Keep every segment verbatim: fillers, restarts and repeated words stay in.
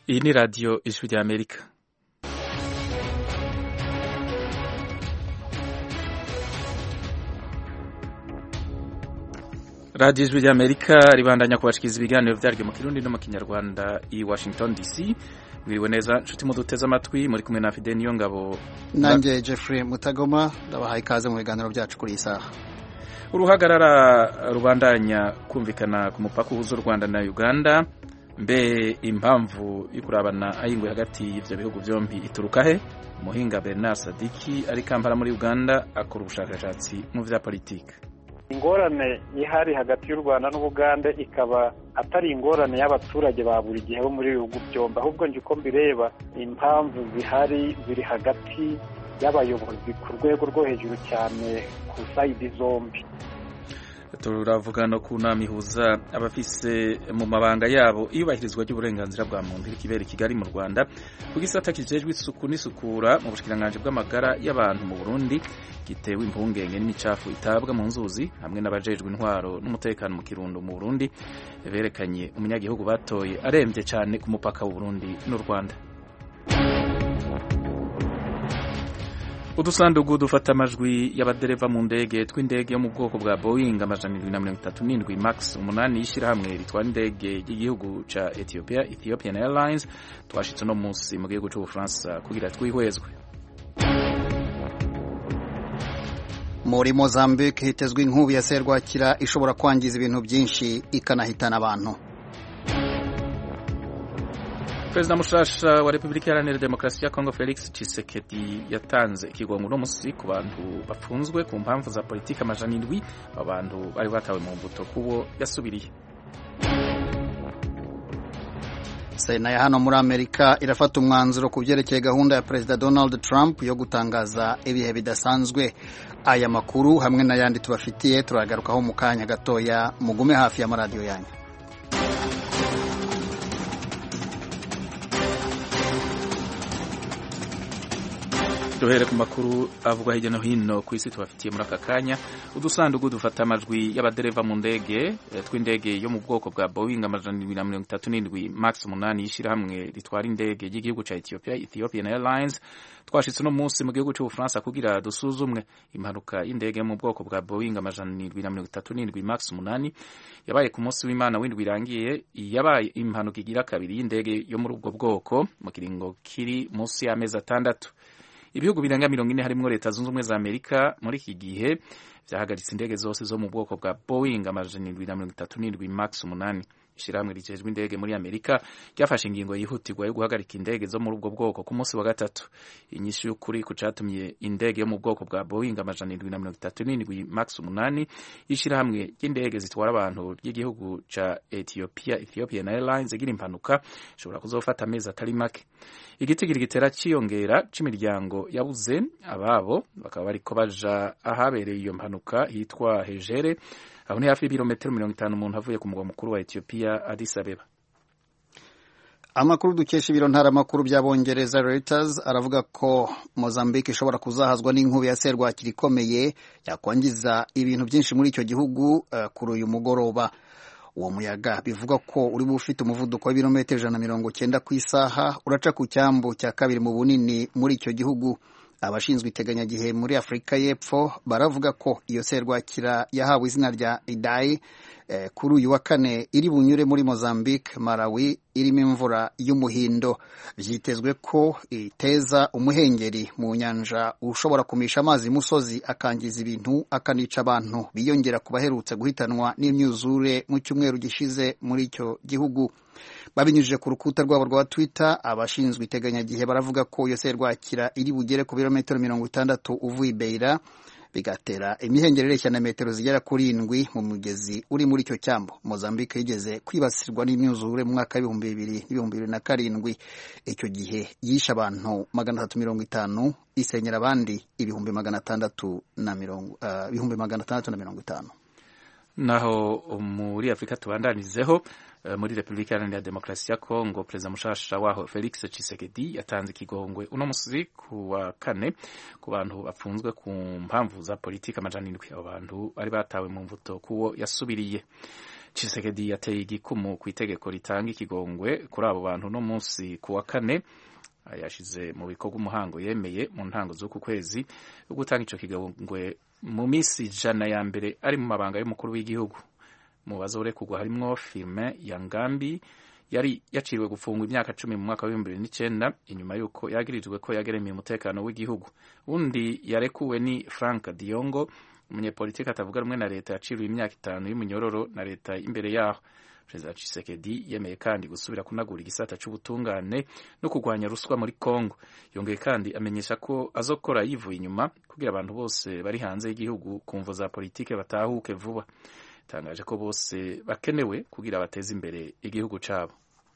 Iyi ni radiyo ijwi rya Amerika. radiyo ijwi rya Amerika ribandanya kubashikiriza ibiganiro vyaryo mu Kirundi no mu Kinyarwanda i Washington D C. Mwiriwe neza nshuti muduteze amatwi, muri kumwe na Fidel Niyongabo nanjye Jeffrey Mutagoma, ndabahaye ikaze mu biganiro byacu kuri isaha. Uruhagarara rubandanya kumvikana ku mupaka uhuza u Rwanda na Uganda. Mbe impamvu ikurabana ayingwe hagati y'ivyo bihugu vyombi ituruka he? Muhinga Bernard Sadiki ari Kampala muri Uganda akora ubushakashatsi mu vya politike. Ingorane ihari hagati y'u Rwanda n'Ubuganda ikaba atari ingorane y'abaturage ba buri gihe bo muri bihugu byombi, ahubwo nje uko mbireba impamvu zihari ziri hagati y'abayobozi ku rwego rwo hejuru cyane ku side zombi. Turavuga no ku nama ihuza abafise mu mabanga yabo iyubahirizwa ry'uburenganzira bwa muntu ikibera Kigali mu Rwanda ku gisata kijejwe isuku n'isukura mu bushikiranganje bw'amagara y'abantu mu Burundi gitewe impungenge n'imicafu itabwa mu nzuzi hamwe n'abajejwe intwaro n'umutekano mu Kirundo mu Burundi berekanye umunyagihugu batoye aremvye cyane ku mupaka w'u Burundi n'u Rwanda. Udusandugu dufata amajwi y'abadereva mu ndege tw'indege yo mu bwoko bwa Boeing amajana indwi na mirongo itatu n'indwi Max umunani y'ishirahamwe ritwara indege y'igihugu ca Ethiopia Ethiopian Airlines twashitse no munsi mu gihugu c'Ubufaransa kugira twihwezwe. Muri Mozambique hitezwe inkubi ya serwakira ishobora kwangiza ibintu byinshi ikanahitana abantu. Perezida mushasha wa Republika Iharanira Demokarasi ya Kongo Felix Tshisekedi yatanze ikigongo no musi ku bantu bafunzwe ku mpamvu za politika amajana indwi, abantu bari batawe mu mbuto kubo yasubiriye. Sena ya hano muri Amerika irafata umwanzuro ku byerekeye gahunda ya Perezida Donald Trump yo gutangaza ibihe bidasanzwe. Aya makuru hamwe n'ayandi tubafitiye turagarukaho mu kanya gatoya, mugume hafi ya maradiyo yanyu. Duhere ku makuru avugwa hirya no hino ku isi tubafitiye muri aka kanya. Udusandugu dufata amajwi y'abadereva mu ndege tw'indege yo mu bwoko bwa Boeing amajana indwi na mirongo itatu n'indwi Max umunani y'ishirahamwe ritwara indege y'igihugu ca Ethiopia Ethiopian Airlines twashitse no munsi mu gihugu c'Ubufaransa kugira dusuzumwe. Impanuka y'indege yo mu bwoko bwa Boeing amajana indwi na mirongo itatu n'indwi Max umunani yabaye ku munsi w'Imana w'indwi irangiye, yabaye impanuka igira kabiri y'indege yo muri ubwo bwoko mu kiringo kiri munsi y'amezi atandatu. Ibihugu birenga mirongo ine harimwo Leta Zunze Ubumwe za Amerika muri iki gihe vyahagaritse indege zose zo mu bwoko bwa Boeing amajana indwi na mirongo itatu n'indwi Max umunani. Ishirahamwe rijejwe indege muri Amerika ryafashe ingingo yihutirwa yo guhagarika indege zo muri ubwo bwoko ku munsi wa gatatu. Inyishu y'ukuri ku catumye indege yo mu bwoko bwa Boeing amajana indwi na mirongo itatu n'indwi Max umunani ishirahamwe ry'indege zitwara abantu ry'igihugu ca Ethiopia Ethiopian Airlines igira impanuka ishobora kuzofata amezi atari make. Igitigiri gitera ciyongera c'imiryango yabuze ababo bakaba bariko baja ahabereye iyo mpanuka hitwa Hejere, aho ni hafi ibirometero mirongo itanu umuntu avuye ku mugwa mukuru wa Ethiopia Addis Abeba. Amakuru dukesha ibiro ntaramakuru by'Abongereza Reuters aravuga ko Mozambique ishobora kuzahazwa n'inkubi ya serwakira ikomeye yakwangiza ibintu byinshi muri icyo gihugu uh, kuri uyu mugoroba. Uwo muyaga bivuga ko uri bufite umuvuduko w'ibirometero ijana na mirongo cyenda ku isaha uraca ku cyambu cya kabiri mu bunini muri icyo gihugu. Abashinzwe iteganyagihe muri Afrika y'Epfo baravuga ko iyo serwakira yahawe izina rya Idai eh, kuri uyu wa kane iri bunyure muri Mozambique, Malawi irimo imvura y'umuhindo. Vyitezwe ko iteza umuhengeri mu nyanja ushobora kumisha amazi musozi akangiza ibintu akanica abantu biyongera kubaherutse guhitanwa n'imyuzure mu cyumweru gishize muri icyo gihugu. Babinyujije ku rukuta rwabo rwa Twitter, abashinzwe iteganyagihe baravuga ko iyo serwakira iri bugere ku birometero mirongo itandatu uvuye Beira, bigatera imihengerere cyane metero zigera kuri indwi mu mugezi uri muri icyo cyambo. Mozambique yigeze kwibasirwa n'imyuzure mu mwaka w'ibihumbi bibiri n'ibihumbi bibiri na karindwi. Icyo gihe yishe abantu magana atatu mirongo itanu, isenyera abandi ibihumbi magana atandatu na mirongo uh, ibihumbi magana atandatu na mirongo itanu. Naho muri Afrika tubandanizeho muri Republika Iharanira Demokarasi ya Kongo, Perezida mushasha waho Felix Tshisekedi yatanze ikigongwe uno musi ku wa kane ku bantu bafunzwe ku mpamvu za politika amajana indwi. Abo bantu bari batawe mu mvuto kuwo yasubiriye. Tshisekedi yateye igikumu ku itegeko ritanga ikigongwe kuri abo bantu no munsi ku wa kane yashize mu bikorwa umuhango yemeye mu ntango z'uku kwezi yo gutanga ico kigongwe mu misi ijana ya mbere ari mu mabanga y'umukuru w'igihugu. Mu bazorekurwa harimwo Firmin Yangambi yari yaciriwe gufungwa imyaka cumi mu mwaka w'ibihumbi bibiri n'icenda inyuma y'uko yagirijwe ko yageremiye umutekano w'igihugu. Undi yarekuwe ni Frank Diongo, umunyepolitiki atavuga rumwe na leta yaciriwe imyaka itanu y'umunyororo na leta imbere yaho. Perezida Tshisekedi yemeye kandi gusubira kunagura igisata c'ubutungane no kurwanya ruswa muri Kongo. Yongeye kandi amenyesha ko azokora yivuye inyuma kugira abantu bose bari hanze y'igihugu ku mvo za politike batahuke vuba. Tangaje ko bose bakenewe kugira bateze imbere igihugu cabo.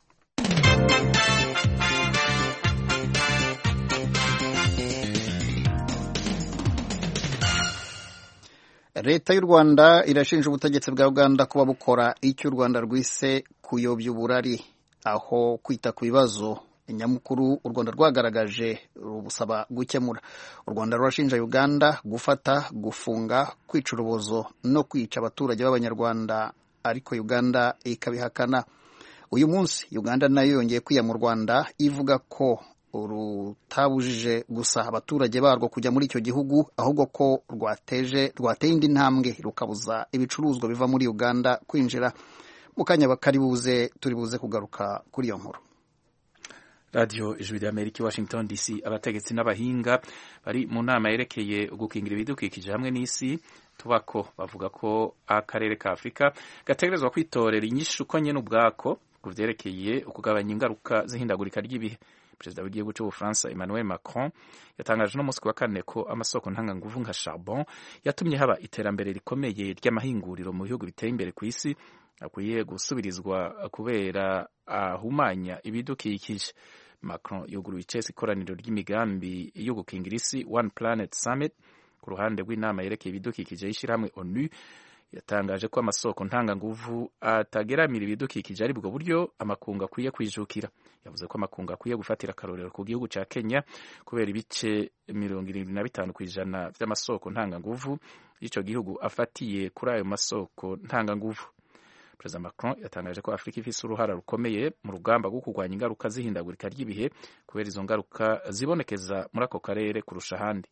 Leta y'u Rwanda irashinja ubutegetsi bwa Uganda kuba bukora icyo u Rwanda rwise kuyobya uburari, aho kwita ku bibazo nyamukuru u Rwanda rwagaragaje rubusaba gukemura. U Rwanda rurashinja Uganda gufata, gufunga, kwica urubozo no kwica abaturage b'Abanyarwanda, ariko Uganda ikabihakana. Uyu munsi Uganda nayo yongeye kwiya mu Rwanda ivuga ko rutabujije gusa abaturage barwo kujya muri icyo gihugu, ahubwo ko rwateje rwateye indi ntambwe rukabuza ibicuruzwa biva muri Uganda kwinjira. Mu kanya bakari buze turi buze kugaruka kuri iyo nkuru. Radio Ijwi ry'Amerika, Washington D C. Abategetsi n'abahinga bari mu nama yerekeye gukingira ibidukikije hamwe n'isi tubako bavuga ko akarere ka Afrika gategerezwa kwitorera inyishu ko nyene ubwako kuvyerekeye ukugabanya ingaruka z'ihindagurika ry'ibihe. Perezida w'igihugu cy'Ubufaransa Emmanuel Macron yatangaje no munsi wa kane ko amasoko ntanganguvu nka charbon yatumye haba iterambere rikomeye ry'amahinguriro mu bihugu biteye imbere ku isi akwiye gusubirizwa kubera ahumanya ibidukikije. Macron yuguruye icese ikoraniro ry'imigambi yo gukingira isi One Planet Summit ku ruhande rw'inama yerekeye ibidukikije y'ishirahamwe ONU. Yatangaje ko amasoko ntanganguvu atageramira ibidukikije ari bwo buryo amakungu akwiye kwijukira. Yavuze ko amakungu akwiye gufatira akarorero ku gihugu ca Kenya kubera ibice mirongo irindwi na bitanu kw'ijana vy'amasoko ntanganguvu ico gihugu afatiye kuri ayo masoko ntanganguvu. Perezida Macron yatangaje ko Afrika ifise uruhara rukomeye mu rugamba rwo kurwanya ingaruka z'ihindagurika ry'ibihe kubera izo ngaruka zibonekeza muri ako karere kurusha ahandi.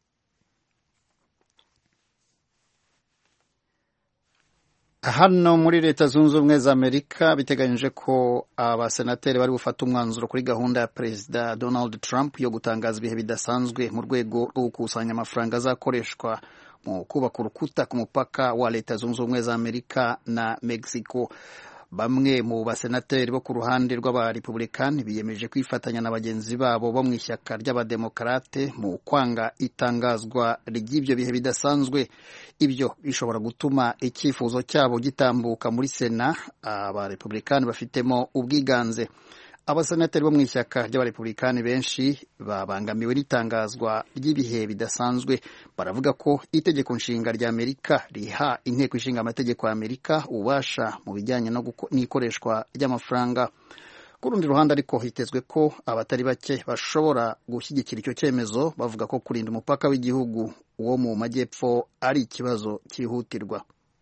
Hano muri Leta Zunze Ubumwe za Amerika biteganyije ko abasenateri bari bufata umwanzuro kuri gahunda ya Perezida Donald Trump yo gutangaza ibihe bidasanzwe mu rwego rwo gukusanya amafaranga azakoreshwa mu kubaka urukuta ku mupaka wa Leta Zunze Ubumwe za Amerika na Mexico. Bamwe mu basenateri bo ku ruhande rw'abarepublikani biyemeje kwifatanya na bagenzi babo bo mu ishyaka ry'abademokarate mu kwanga itangazwa ry'ibyo bihe bidasanzwe. Ibyo bishobora gutuma icyifuzo cyabo gitambuka muri Sena, abarepublikani bafitemo ubwiganze. Abasenateri bo mu ishyaka ry'abarepublikani benshi babangamiwe n'itangazwa ry'ibihe bidasanzwe. Baravuga ko itegeko nshinga rya Amerika riha inteko ishinga amategeko ya Amerika ubasha mu bijyanye no n'ikoreshwa ry'amafaranga. Ku rundi ruhande ariko hitezwe ko abatari bake bashobora gushyigikira icyo cyemezo, bavuga ko kurinda umupaka w'igihugu wo mu majyepfo ari ikibazo cyihutirwa.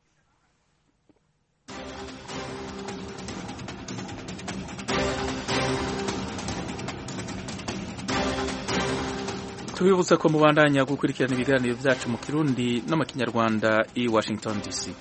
Tubibutsa ko mubandanya gukurikirana ibiganiro byacu mu Kirundi no mu Kinyarwanda i Washington D C.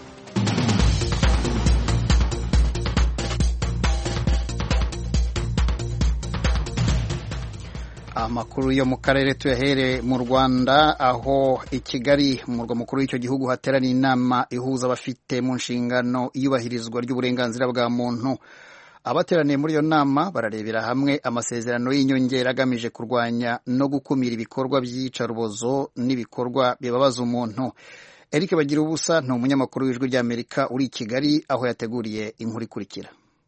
Amakuru yo mu karere tuyahere mu Rwanda, aho i Kigali mu murwa mukuru w'icyo gihugu hateraniye inama ihuza abafite mu nshingano iyubahirizwa ry'uburenganzira bwa muntu. Abateraniye muri iyo nama bararebera hamwe amasezerano y'inyongera agamije kurwanya no gukumira ibikorwa by'iyicarubozo n'ibikorwa bibabaza umuntu. Eric Bagirubusa ni umunyamakuru w'Ijwi ry'Amerika uri i Kigali, aho yateguriye inkuru ikurikira.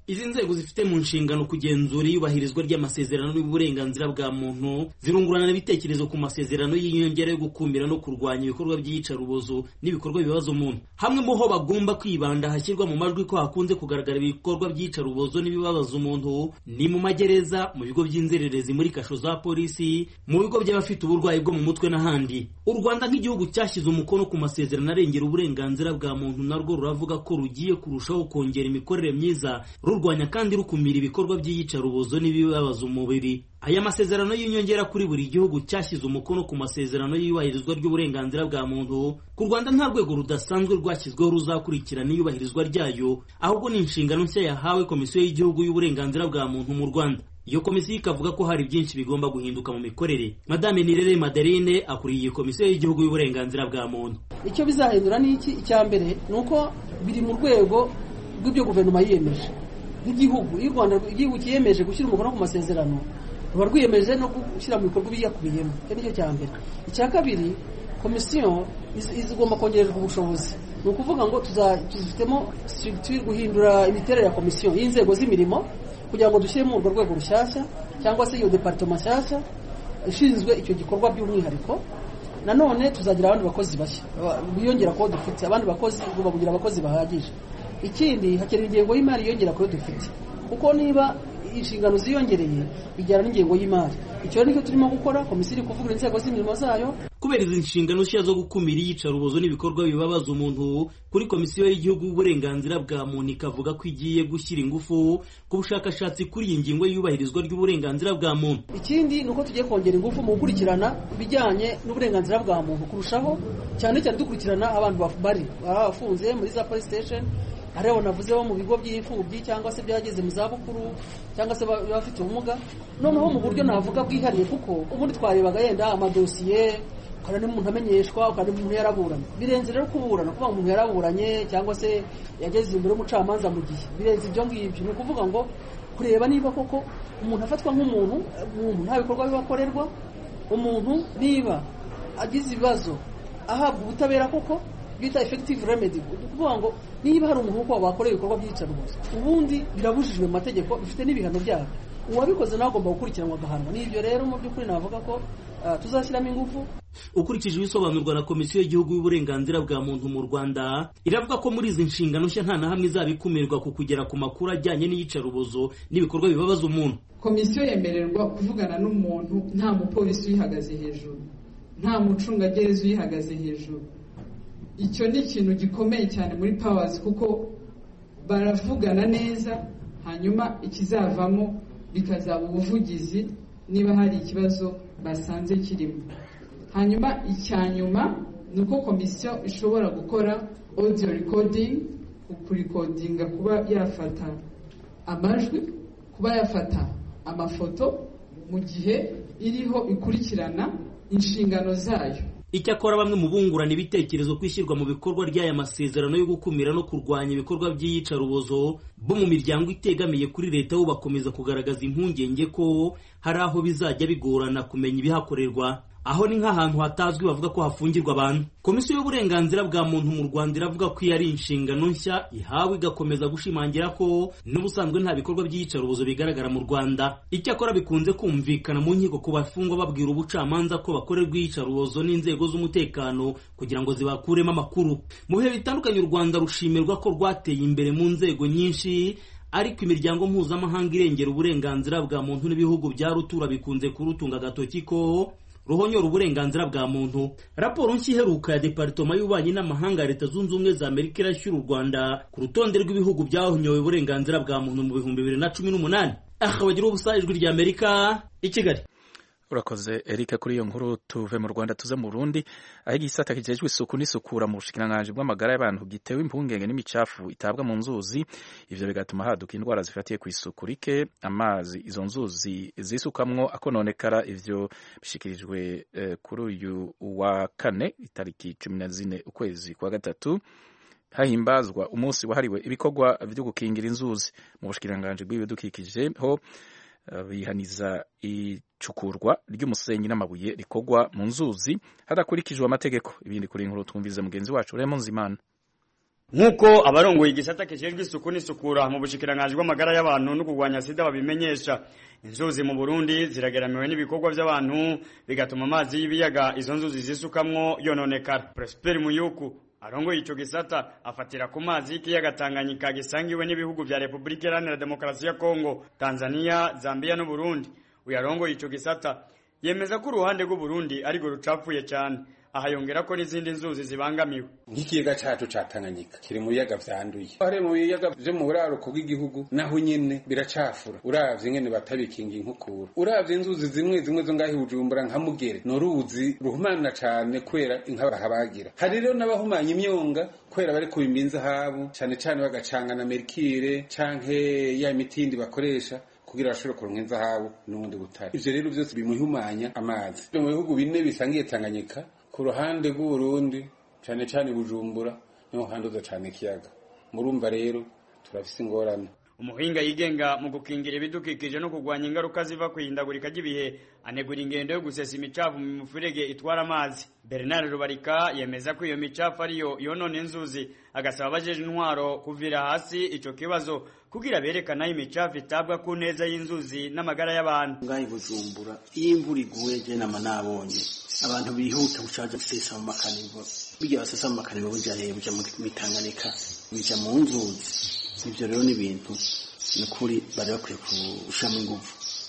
Izi nzego zifite mu nshingano kugenzura iyubahirizwa ry'amasezerano y'uburenganzira bwa muntu, zirungurana ibitekerezo ku masezerano y'inyongera yo gukumira no kurwanya ibikorwa by'iyicarubozo n'ibikorwa bibaza umuntu. Hamwe mu ho bagomba kwibanda hashyirwa mu majwi ko hakunze kugaragara ibikorwa by'iyicarubozo n'ibibabaza umuntu ni mu magereza, mu bigo by'inzererezi, muri kasho za polisi, mu bigo by'abafite uburwayi bwo mu mutwe n'ahandi. U Rwanda nk'igihugu cyashyize umukono ku masezerano arengera uburenganzira bwa muntu narwo ruravuga ko rugiye kurushaho kongera imikorere myiza, rurwanya kandi rukumira ibikorwa by'iyicarubozo n'ibibabaza umubiri. Aya masezerano y'inyongera kuri buri gihugu cyashyize umukono ku masezerano y'iyubahirizwa ry'uburenganzira bwa muntu. Ku Rwanda nta rwego rudasanzwe rwashyizweho ruzakurikirana iyubahirizwa ryayo, ahubwo ni inshingano nshya yahawe Komisiyo y'Igihugu y'Uburenganzira bwa Muntu mu Rwanda. Iyo komisiyo ikavuga ko hari byinshi bigomba guhinduka mu mikorere. Madame Nirere Madeline akuriye Komisiyo y'Igihugu y'Uburenganzira bwa Muntu. Icyo bizahindura ni iki? Icya mbere ni uko biri mu rwego rw'ibyo guverinoma yiyemeje nk'igihugu. Iyo u Rwanda igihugu kiyemeje gushyira umukono ku masezerano, ruba rwiyemeje no gushyira mu bikorwa biyakubiyemo. Icyo nicyo cya mbere. Icya kabiri, komisiyo izigomba kongererwa ubushobozi. Ni ukuvuga ngo tuzifitemo structure guhindura imiterere ya komisiyo y'inzego z'imirimo kugira ngo dushyiremo urwo rwego rushyashya cyangwa se iyo departement nshyashya ishinzwe icyo gikorwa by'umwihariko. Nanone tuzagira abandi bakozi bashya biyongera ko dufite abandi bakozi babugira abakozi bahagije. Ikindi hakenewe ingengo y'imari yongera ko dufite, kuko niba inshingano ziyongereye bijyana n'ingengo y'imari. Icyo nicyo turimo gukora. Komisiyo iri kuvugura inzego z'imirimo zayo. Kubera izi nshingano nshya zo gukumira iyicarubozo n'ibikorwa bibabaza umuntu, kuri Komisiyo y'Igihugu y'Uburenganzira bwa Muntu ikavuga ko igiye gushyira ingufu ku bushakashatsi kuri iyi ngingo y'iyubahirizwa ry'uburenganzira bwa muntu. Ikindi ni uko tugiye kongera ingufu mu gukurikirana ibijyanye n'uburenganzira bwa muntu kurushaho, cyane cyane dukurikirana abantu bari bafunze muri za police station, aribo navuze bo mu bigo by'imfubyi cyangwa se byageze mu zabukuru cyangwa se bafite ubumuga. Noneho mu buryo navuga bwihariye, kuko ubundi twarebaga yenda amadosiye ukana n'umuntu amenyeshwa, ukana n'umuntu yaraburanye. Birenze rero kuburana, kuvuga umuntu yaraburanye cyangwa se yageze imbere y'umucamanza mu gihe. Birenze ibyo ngibyo. Ni ukuvuga ngo kureba niba koko umuntu afatwa nk'umuntu, umuntu nta bikorwa bibakorerwa, umuntu niba agize ibibazo ahabwa ubutabera koko bita effective remedy. Kuvuga ngo niba hari umuntu uko bakoreye ibikorwa by'iyicarubozo, ubundi birabujijwe mu mategeko, bifite n'ibihano byabo. Uwabikoze nawe agomba gukurikiranwa agahanwa. N'ibyo rero mu by'ukuri navuga ko uh, tuzashyiramo ingufu. Ukurikije ibisobanurwa na Komisiyo y'Igihugu y'Uburenganzira bwa Muntu mu Rwanda, iravuga ko muri izi nshingano nshya nta na hamwe izabikumirwa ku kugera ku makuru ajyanye n'iyicarubozo n'ibikorwa bibabaza umuntu. Komisiyo yemererwa kuvugana n'umuntu nta mupolisi uyihagaze hejuru, nta mucungagereza uyihagaze hejuru. Icyo ni ikintu gikomeye cyane muri powers, kuko baravugana neza, hanyuma ikizavamo bikazaba ubuvugizi niba hari ikibazo basanze kirimo. Hanyuma icyanyuma ni uko komisiyo ishobora gukora audio recording, kurikodinga, kuba yafata amajwi, kuba yafata amafoto mu gihe iriho ikurikirana inshingano zayo. Icyakora bamwe mu bungurana ibitekerezo kwishyirwa mu bikorwa ry'aya masezerano yo gukumira no kurwanya ibikorwa by'iyicarubozo bo mu miryango itegamiye kuri leta bo bakomeza kugaragaza impungenge ko hari aho bizajya bigorana kumenya ibihakorerwa. Aho ni nk'ahantu hatazwi bavuga ko hafungirwa abantu. Komisiyo y'Uburenganzira bwa Muntu mu Rwanda iravuga ko iyo ari inshingano nshya ihawe, igakomeza gushimangira ko n'ubusanzwe nta bikorwa by'iyicarubozo bigaragara mu Rwanda. Icyakora bikunze kumvikana mu nkiko ko bafungwa babwira ubucamanza ko bakorerwa iyicarubozo n'inzego z'umutekano kugira ngo zibakuremo amakuru. Mu bihe bitandukanye u Rwanda rushimirwa ko rwateye imbere mu nzego nyinshi, ariko imiryango mpuzamahanga irengera uburenganzira bwa muntu n'ibihugu bya rutura bikunze kurutunga agatoki ko ruhonyora uburenganzira bwa muntu. Raporo nshya iheruka ya Departement y'Ububanyi n'Amahanga ya Leta Zunze Ubumwe za Amerika irashyira u Rwanda ku rutonde rw'ibihugu byahonyowe uburenganzira bwa muntu mu bihumbi bibiri na cumi n'umunani. Aha bagira ubusa ijwi rya Amerika i Kigali. Urakoze Eric kuri iyo nkuru. Tuve mu Rwanda tuze mu Burundi, aho igisata kijejwe isuku n'isukura mu bushikiranganje bw'amagara y'abantu gitewe impungenge n'imicafu itabwa mu nzuzi. Ivyo bigatuma haduka indwara zifatiye ku isuku rike, amazi izo nzuzi zisukamwo akononekara. Ivyo bishikirijwe eh, kuri uyu wa kane itariki cumi na zine ukwezi kwa gatatu hahimbazwa umunsi wahariwe ibikorwa vyo gukingira inzuzi. Mu bushikiranganje bw'ibidukikije ho bihaniza icukurwa ry'umusenyi n'amabuye rikorwa mu nzuzi hadakurikijwe amategeko. Ibindi kuri inkuru twumvize mugenzi wacu Raymond Zimana. nkuko abarongoye igisata kijejwe isuku n'isukura mu bushikiranganje bw'amagara y'abantu no kugwanya sida babimenyesha, inzuzi mu Burundi zirageramiwe n'ibikorwa by'abantu bigatuma amazi y'ibiyaga izo nzuzi zisukamwo yononekara. Prosper Muyuku arongoye ico gisata afatira ku mazi y'ikiyaga Tanganyika gisangiwe n'ibihugu vya Republika Iharanira Demokarasi ya Kongo, Tanzania, Zambia no Burundi. Uyarongoye ico gisata yemeza ko uruhande rw'u Burundi ariko rucapfuye cyane, ahayongera ko n'izindi nzuzi zibangamiwe. Nk'ikiyaga cacu ca Tanganyika kiri mu biyaga vyanduye, ari mu biyaga vyo mu buraruko bw'igihugu naho nyene biracafura. Uravye ngene batabikinga inkukura, uravye inzuzi zimwe zimwe zo ngahi Bujumbura nka Mugere n'uruzi ruhumana cane kwera inka barahabagira. Hari rero n'abahumanya imyonga kwera bari ku bimbinza habo cane cane bagacanga na mercure canke ya mitindi bakoresha kugira bashobore kuronka inzahabu n'ubundi butari. Ivyo rero vyose bimuhumanya amazi. Mu bihugu bine bisangiye Tanganyika, ku ruhande rw'u Burundi cyane cyane Bujumbura niho handuza cyane kiyaga. Murumva rero turafise ingorane. Umuhinga yigenga mu gukingira ibidukikije no kugwanya ingaruka ziva kwihindagurika ry'ibihe anegura ingendo yo gusesa imicafu mu mufurege itwara amazi. Bernard Rubarika yemeza ko iyo micafu ariyo yonona inzuzi, agasaba abajeje intwaro kuvira hasi ico kibazo kugira berekana imicafu itabwa ku neza y'inzuzi n'amagara y'abantu. Ngahi Bujumbura iyo imvura iguye je nama nabonye abantu bihuta gucaja gusesa mu makanivo, bijya basesa mu makanivo buja rero buja mu Tanganyika bija mu nzuzi. Ibyo rero n'ibintu n'ukuri bari bakwiye kushamo ingufu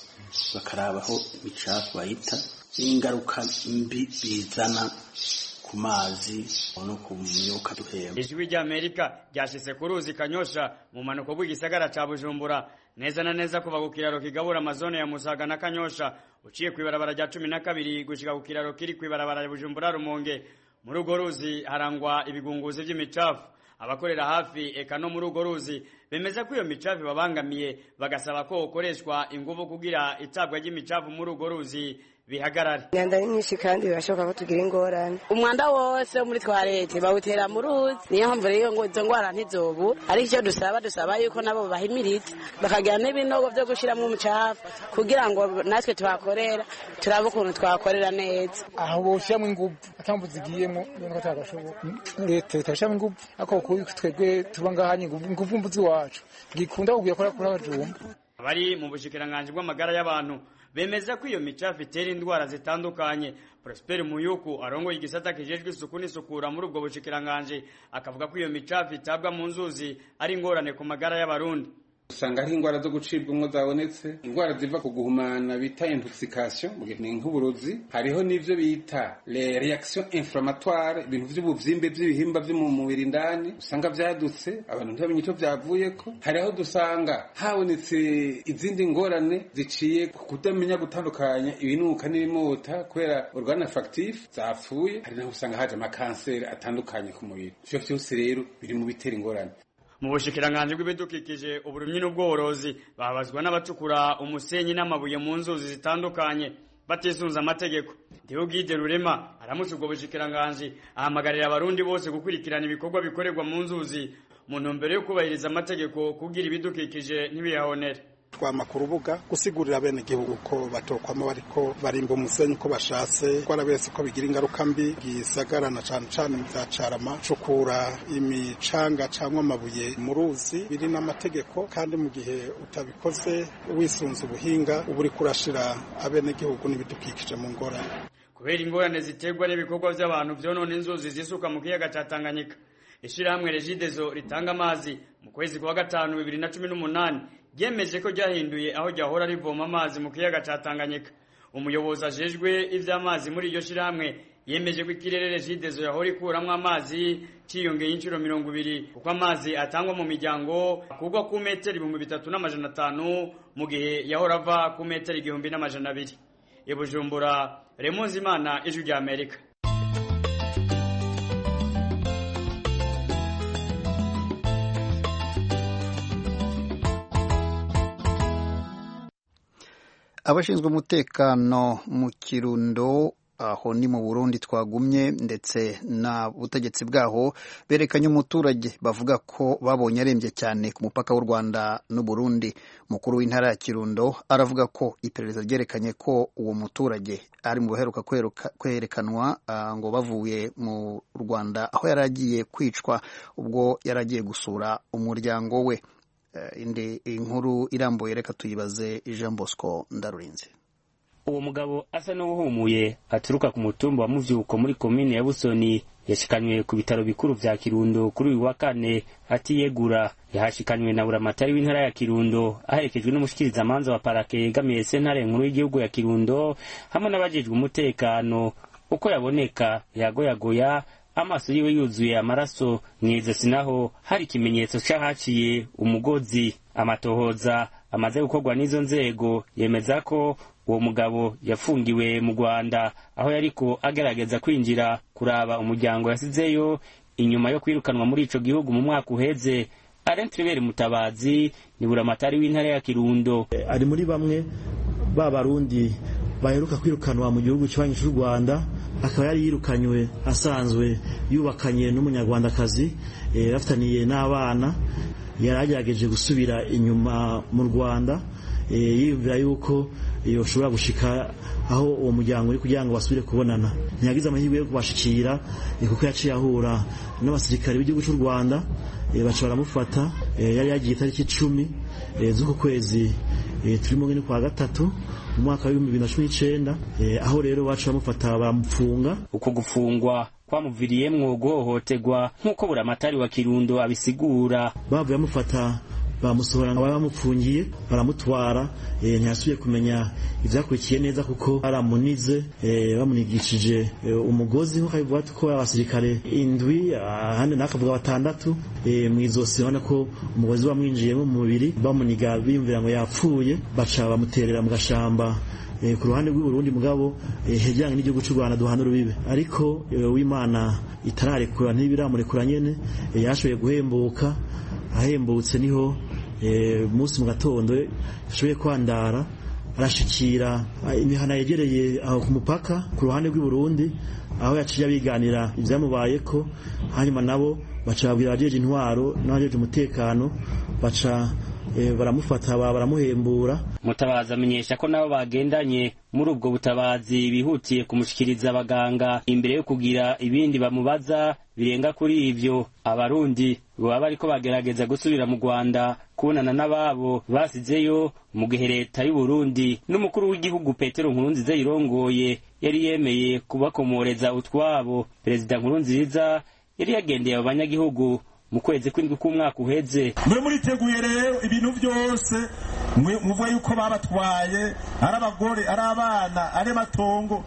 bakarabaho imicafu bayita n'ingaruka mbi bizana ku mazi no ku myuka duhema. Ijwi rya Amerika ryashitse ku ruzi Kanyosha mu manuko bw'igisagara ca Bujumbura, neza na neza kuva ku kiraro kigabura amazone ya Musaga na Kanyosha uciye kwibarabara rya cumi na kabiri gushika ku kiraro kiri kwibarabara ya Bujumbura Rumonge. Muri urwo ruzi harangwa ibigunguzi by'imicafu. Abakorera hafi eka no muri urwo ruzi bemeza ko iyo micafu babangamiye, bagasaba ko ukoreshwa ingufu kugira itabwa ry'imicafu muri urwo ruzi bihagarare. Nyanda nyinshi kandi birashoboka ko tugira ingorane. Umwanda wose muri twarete bawutera mu ruzi, niyo mpamvu rero ngo izo ngwara ntizobu. Ari icyo dusaba dusaba yuko nabo bahimiriza bakagira n'ibinogo byo gushiramo umucafu kugira ngo natwe tuhakorera turabe ukuntu twakorera neza. Aho boshiramo ingufu atambu zigiyemo niko tagashoboka. Leta itashamo ingufu ako twebwe tuba ngahanye ingufu mbuzi wacu gikunda kugiye kora kuri abajumba. Abari mu bushikiranganje bw'amagara y'abantu bemeza ko iyo micafu itera indwara zitandukanye. Prosper Muyuku arongoye igisata kijejwe isuku n'isukura muri ubwo bushikiranganje akavuga ko iyo micafu itabwa mu nzuzi ari ingorane ku magara y'abarundi. Usanga ari ingwara zo gucibwamwo zabonetse, ingwara ziva ku guhumana bita intoxication ni nk'uburozi. Hariho n'ivyo bita les réactions inflammatoires, ibintu vy'ubuvyimbe vy'ibihimba vyo mu mubiri indani usanga vyadutse abantu ntibamenye icyo vyavuyeko. Hariho dusanga habonetse izindi ngorane ziciye ku kutamenya gutandukanya ibinuka n'ibimota kubera organe factif zapfuye. Hari naho usanga haje amakanseri atandukanye ku mubiri. Ivyo vyose rero biri mu bitera ingorane. Mu bushikiranganje bw'ibidukikije uburimyi n'ubworozi babazwa n'abacukura umusenyi n'amabuye mu nzuzi zitandukanye batisunza amategeko. Deogide Rurema aramuca ubwo bushikiranganje ahamagarira abarundi bose gukurikirana ibikorwa bikorerwa mu nzuzi mu ntumbero yo kubahiriza amategeko kugira ibidukikije ntibiyahonere. Twama ku rubuga gusigurira bene gihugu ko batokwama bariko barimba umusenyi ko bashatse, ko arabese ko bigira ingaruka mbi gisagarana cyane cyane mu byacarama cukura imicanga cyangwa amabuye mu ruzi biri n'amategeko, kandi mu gihe utabikoze wisunze ubuhinga uburi kurashira abene gihugu n'ibidukikije mu ngorane. Kubera ingorane ziterwa n'ibikorwa by'abantu byonona inzuzi zisuka mu kiyaga ca Tanganyika, ishirahamwe Regideso ritanga amazi mu kwezi kwa gatanu bibiri na cumi n'umunani yemeje ko ryahinduye aho ryahora rivoma amazi mu kiyaga ca Tanganyika. Umuyobozi ajejwe ivy'amazi muri iryo shirahamwe yemeje ko ikirere Regideso yahora ikuramwo amazi ciyongeye inshuro mirongo ibiri kuko amazi atangwa mu miryango kugwa ku metero ibihumbi bitatu n'amajana atanu mu gihe yahora ava ku metero igihumbi n'amajana abiri. I Bujumbura, Remonzi Imana, Ijwi rya Amerika. Abashinzwe umutekano mu Kirundo aho ni mu Burundi twagumye, ndetse na butegetsi bwaho berekanye umuturage bavuga ko babonye arembye cyane ku mupaka w'u Rwanda n'u Burundi. Mukuru w'intara ya Kirundo aravuga ko iperereza ryerekanye ko uwo muturage ari mu baheruka kwerekanwa uh, ngo bavuye mu Rwanda aho yaragiye kwicwa ubwo yaragiye gusura umuryango we. Uh, indi inkuru irambuye reka tuyibaze Jean Bosco Ndarurinze. Uwo mugabo asa n'uhumuye aturuka ku mutumba wa Muvyuko muri komine ya Busoni yashikanywe ku bitaro bikuru vya Kirundo kuri uyu wa kane atiyegura. Yahashikanywe na buramatari w'intara ya Kirundo aherekejwe n'umushikiriza manza wa parake yegamiye sentare nkuru y'igihugu ya Kirundo hamwe n'abajejwe umutekano. Uko yaboneka yagoyagoya, amaso yiwe yuzuye amaraso, n'izosi naho hari ikimenyetso c'ahaciye umugozi. Amatohoza amaze gukorwa n'izo nzego yemeza ko uwo mugabo yafungiwe mu Rwanda aho yariko agerageza kwinjira kuraba umuryango yasizeyo inyuma yo kwirukanwa muri ico gihugu mu mwaka uheze. Arentribere Mutabazi ni buramatari w'intara ya Kirundo. Ari muri bamwe ba Barundi baheruka kwirukanwa mu gihugu cy'Ubanyi cy'u Rwanda, akaba yari yirukanywe asanzwe yubakanye n'umunyarwandakazi e, bafitaniye n'abana. Yaragerageje gusubira inyuma mu Rwanda e, yiyumvira yuko yoshobora gushika aho uwo muryango uri kugira ngo basubire kubonana. Ntiyagize amahirwe yo kubashikira e, kuko yaciye ahura n'abasirikare b'igihugu cy'u Rwanda e, baca baramufata. E, yari yagiye itariki icumi e, z'uku kwezi e, turimo ngene kwa gatatu mu mwaka wa bibiri na cumi n'icenda e, aho rero baca bamufata baramupfunga. Uko gufungwa kwamuviriyemwo guhohoterwa nk'uko buramatari wa Kirundo abisigura. Bavuye bamufata bamusohora ngo bamupfungiye baramutwara e, ntiyasubiye kumenya ivyakurikiye neza kuko aramunize e, bamunigishije e, umugozi nko kabivuga ko abasirikare indwi ahandi nakavuga batandatu e, mwizosi ubona ko umugozi wamwinjiyemo mu mubiri bamuniga biyumvira ngo yapfuye, baca bamuterera mu gashamba e, ku ruhande rw'u Burundi mugabo e, hejyanye n'igihugu cy'u Rwanda duhana rubibe. Ariko e, w'Imana itararekura ntibiramurekura nyene e, yashoboye guhembuka. Ahembutse niho e, munsi mu gatondo yashoboye kwandara arashikira imihana yegereye aho ku mupaka ku ruhande rw'u Burundi aho yaciye abiganira ivyamubayeko. Hanyuma nabo baca babwira abajeje intwaro n'abajeje umutekano, baca e, baramufata baramuhembura. Mutabazi amenyesha ko nabo bagendanye muri ubwo butabazi bihutiye kumushikiriza abaganga imbere yo kugira ibindi bamubaza birenga kuri ivyo. Abarundi baba bariko bagerageza gusubira mu Rwanda kubonana n'ababo basizeyo, mu gihe leta y'u Burundi n'umukuru w'igihugu Petero Nkurunziza yirongoye yari yemeye kubakomoreza utwabo. Perezida Nkurunziza yari yagendeye abo banyagihugu mu kwezi kw'indwi k'umwaka uheze. Mwe muriteguye rero ibintu byose muvuga yuko babatwaye, ari abagore ari abana ari matongo,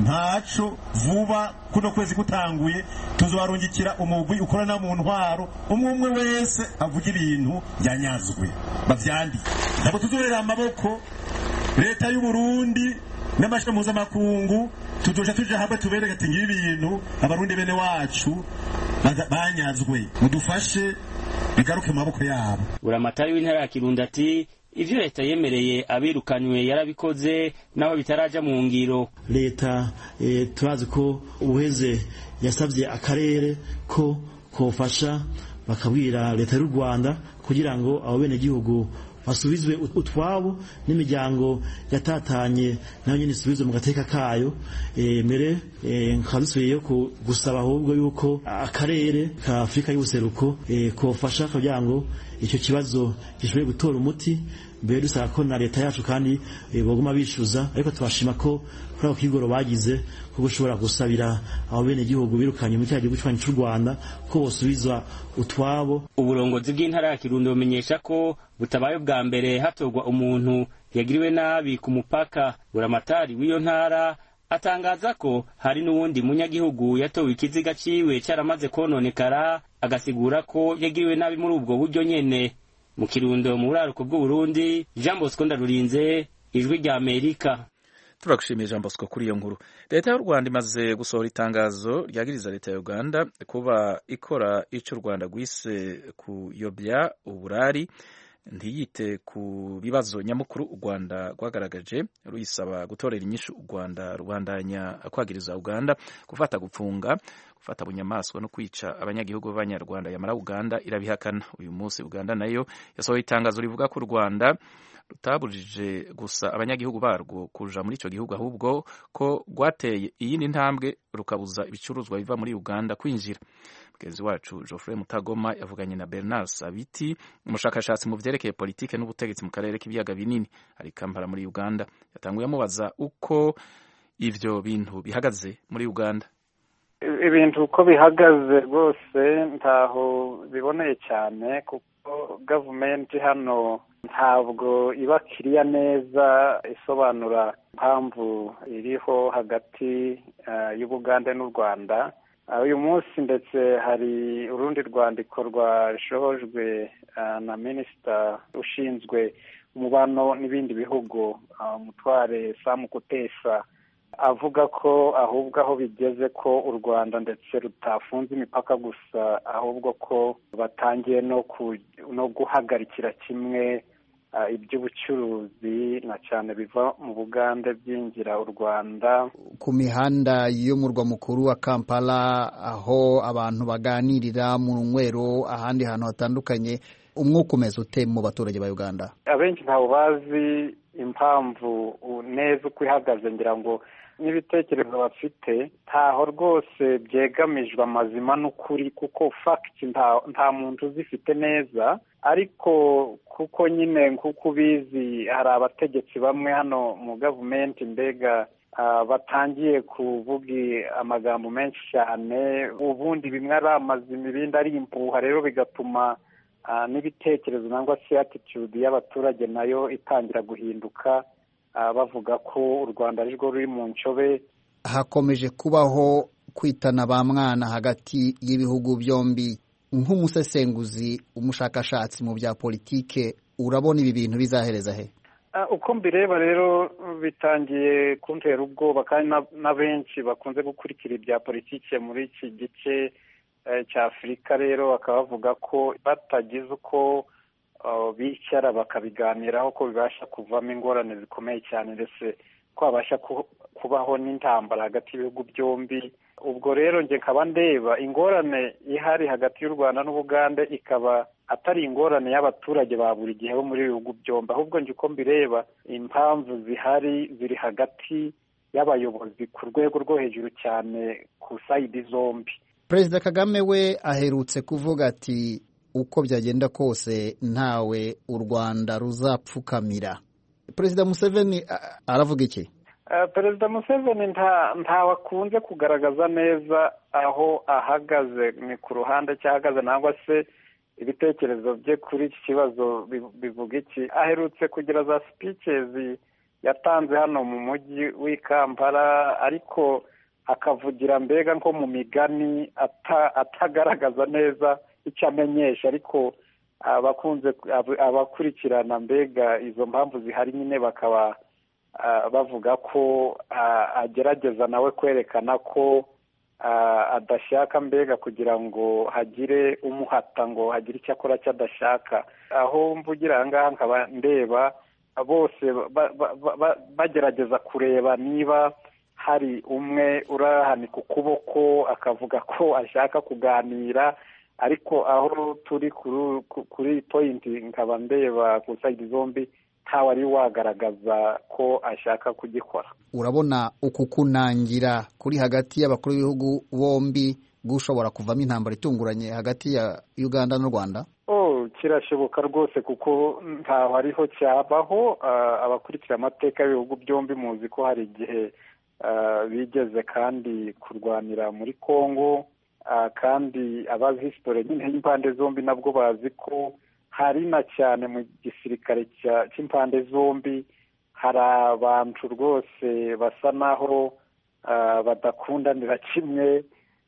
ntaco vuba kuno kwezi gutanguye tuzobarungikira umugwi ukorana mu ntwaro, umwe umwe wese avuga ibintu yanyazwe bavyandika. Ntabwo tuzorera amaboko. Leta y'u Burundi n'amashami mpuzamakungu tuzoja tuja hamwe tubereke ati ngibi ibintu abarundi bene wacu banyazwe, mudufashe bigaruke mu maboko yabo. Buramatari w'intara ya Kirundo ati ivyo leta yemereye abirukanywe yarabikoze naho bitaraja mu ngiro. Leta e, turazi ko ubuheze yasavye akarere ko kofasha bakabwira leta y'u Rwanda kugira ngo abo bene gihugu basubizwe utwabo n'imiryango yatatanye nayo nyine isubizwe mu gateka kayo. E, mbere e, nkabisubiyeyo gusaba ahubwo yuko akarere ka Afrika y'ubuseruko e, kofasha kugira ngo icyo kibazo gishobore gutora umuti. Mbere dusaba ko na leta yacu kandi e, boguma bishuza, ariko tubashima ko kuri ako kigoro bagize ko gushobora gusabira abo bene gihugu birukanye mu gihugu cy'Ubanyi cy'u Rwanda ko bosubizwa utwabo. Uburongozi bw'intara ya Kirundo bumenyesha ko butabaye bwa mbere hatorwa umuntu yagiriwe nabi ku mupaka. Buramatari w'iyo ntara atangaza ko hari n'uwundi munyagihugu yatowe ikiziga ciwe cyaramaze kononekara, agasigura ko yagiriwe nabi muri ubwo buryo nyene. Mu Kirundo mu buraruko bw'u Burundi, Jean Bosco Ndarurinze, Ijwi rya Amerika. Turagushimiye Jean Bosco kuri iyo nkuru. Leta y'u Rwanda imaze gusohora itangazo ryagiriza leta ya Uganda kuba ikora ico u Rwanda gwise kuyobya uburari ntiyite ku bibazo nyamukuru u Rwanda rwagaragaje ruyisaba gutorera inyishu u Rwanda rubandanya kwagiriza Uganda gufata gupfunga gufata bunyamaswa no kwica abanyagihugu b'abanyarwanda. Yamara Uganda irabihakana. Uyu munsi Uganda nayo yasohoye itangazo rivuga ko u Rwanda rutabujije gusa abanyagihugu barwo kuja muri ico gihugu, ahubwo ko rwateye iyindi ntambwe rukabuza ibicuruzwa biva muri Uganda kwinjira. Mugenzi wacu Geoffrey Mutagoma yavuganye na Bernard Sabiti, umushakashatsi mu vyerekeye politike n'ubutegetsi mu karere k'ibiyaga binini, ari Kampala muri Uganda. Yatanguye amubaza uko ivyo bintu bihagaze muri Uganda. Ibintu uko bihagaze rwose ntaho biboneye cyane, kuko gavumenti hano ntabwo iba kiriya neza isobanura impamvu iriho hagati uh, y'Ubugande n'u Rwanda. Uh, uyu munsi ndetse hari urundi rwandiko rwashohojwe uh, na minisita ushinzwe umubano n'ibindi bihugu, uh, Mutware Sam Kutesa, avuga ko ahubwo aho bigeze ko u Rwanda ndetse rutafunze imipaka gusa, ahubwo ko batangiye no ku, no guhagarikira kimwe uh, iby'ubucuruzi na cyane biva mu Bugande byinjira u Rwanda. Ku mihanda y'umurwa mukuru wa Kampala, aho abantu baganirira mu nwero, ahandi hantu hatandukanye, umwuka umeze ute mu baturage ba Uganda? Abenshi ntaho bazi impamvu neza uko ihagaze, ngira ngo n'ibitekerezo bafite ntaho rwose byegamijwe amazima n'ukuri, kuko fact nta, nta muntu uzifite neza. Ariko kuko nyine nk'uko ubizi hari abategetsi bamwe hano mu gavumenti mbega uh, batangiye kuvuga amagambo menshi cyane, ubundi bimwe ari amazima ibindi ari impuha, rero bigatuma uh, n'ibitekerezo nangwa se attitude y'abaturage nayo itangira guhinduka, uh, bavuga ko u Rwanda ari rwo ruri mu ncobe. Hakomeje kubaho kwitana ba mwana hagati y'ibihugu byombi. Nk'umusesenguzi, umushakashatsi mu bya politike, urabona ibi bintu bizahereza he? Uh, uko mbireba rero bitangiye kuntera ubwoba, kandi na, na benshi bakunze gukurikira ibya politike muri iki gice uh, cya Afurika rero bakaba bavuga ko batagize uko uh, bicara bakabiganiraho ko bibasha kuvamo ingorane zikomeye cyane, ndetse ko habasha kubaho n'intambara hagati y'ibihugu byombi. Ubwo rero nge nkaba ndeba ingorane ihari hagati y'u Rwanda n'Ubugande ikaba atari ingorane y'abaturage ba buri gihe bo muri ibihugu byombi, ahubwo nge uko mbireba impamvu zihari ziri hagati y'abayobozi ku rwego rwo hejuru cyane ku sayidi zombi. Perezida Kagame we aherutse kuvuga ati uko byagenda kose ntawe u Rwanda ruzapfukamira. Perezida Museveni aravuga iki? Uh, Perezida Museveni nta nta wakunze kugaragaza neza aho ahagaze, ni ku ruhande cyahagaze nangwa se ibitekerezo bye kuri iki kibazo bivuga iki. Aherutse kugira za speeches yatanze hano mu mujyi w'i Kampala, ariko akavugira mbega nko mu migani ata, atagaragaza neza icyo amenyesha, ariko abakunze abakurikirana mbega izo mpamvu zihari nyine bakaba Uh, bavuga ko uh, agerageza nawe kwerekana ko uh, adashaka mbega kugira ngo hagire umuhata ngo hagire icyo akora cyadashaka. Aho mvugira ahangaha nkaba ndeba bose ba, ba, ba, bagerageza kureba niba hari umwe urahanika ukuboko akavuga ko ashaka kuganira, ariko aho turi kuri, kuri point nkaba ndeba ku side zombi ntawe ari wagaragaza ko ashaka kugikora. Urabona uku kunangira kuri hagati y'abakuru b'ibihugu bombi gushobora kuvamo intambara itunguranye hagati ya Uganda n'u Rwanda? Oh, kirashoboka rwose, kuko ntaho ariho cyabaho. Uh, abakurikira amateka y'ibihugu byombi muzi ko hari igihe uh, bigeze kandi kurwanira muri Kongo, uh, kandi abazi history nyine y'impande zombi nabwo bazi ko hari na cyane mu gisirikare cy'impande zombi hari abantu rwose basa naho uh, badakundanira kimwe,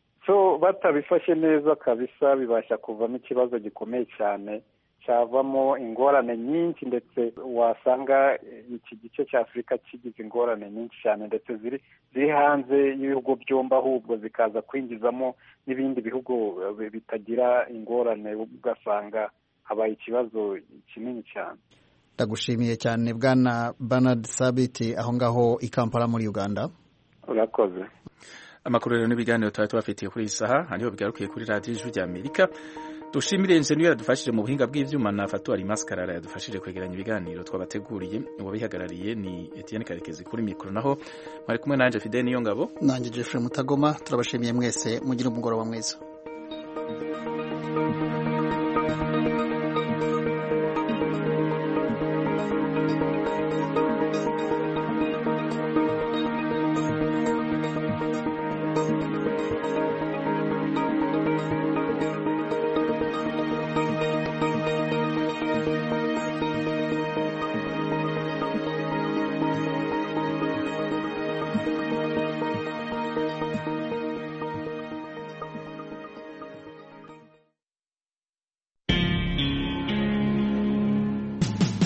so batabifashe neza kabisa bibasha kuvamo ikibazo gikomeye cyane cyavamo ingorane nyinshi, ndetse wasanga iki gice cya Afurika kigize ingorane nyinshi cyane, ndetse ziri ziri hanze y'ibihugu byombi, ahubwo zikaza kwinjizamo n'ibindi bihugu bitagira ingorane, ugasanga habaye ikibazo kinini cyane. Ndagushimiye cyane bwana Bernard Sabiti aho ngaho i Kampala muri Uganda. Urakoze. Amakuru rero n'ibiganiro twari tubafitiye kuri isaha haniho bigarukiye kuri radio Ijwi rya Amerika. Dushimire engineer yadufashije mu buhinga bw'ivyuma na Fatuari Maskarara yadufashije kwegeranya ibiganiro twabateguriye. Uwo bihagarariye ni Etienne Karekezi kuri mikro, naho mwari kumwe nanje Fidel Niyongabo nanje Jeffrey Mutagoma. Turabashimiye mwese, mugira umugoroba mwiza.